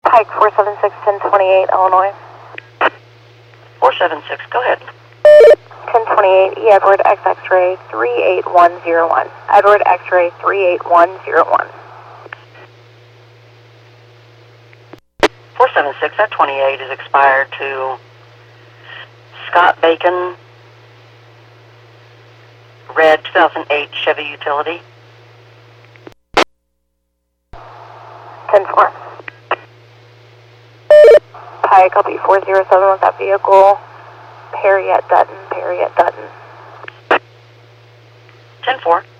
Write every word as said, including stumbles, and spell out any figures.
Pike four seven six, ten twenty-eight, Illinois. four seven six, go ahead. ten twenty-eight, E. Edward X X-ray three eight one zero one. Edward X-ray three eight one zero one. four seven six, that twenty-eight is expired to Scott Bacon, red two thousand eight Chevy Utility. ten four. Pike, I'll be four zero seven with that vehicle. Perry at Dutton, Perry at Dutton. ten four.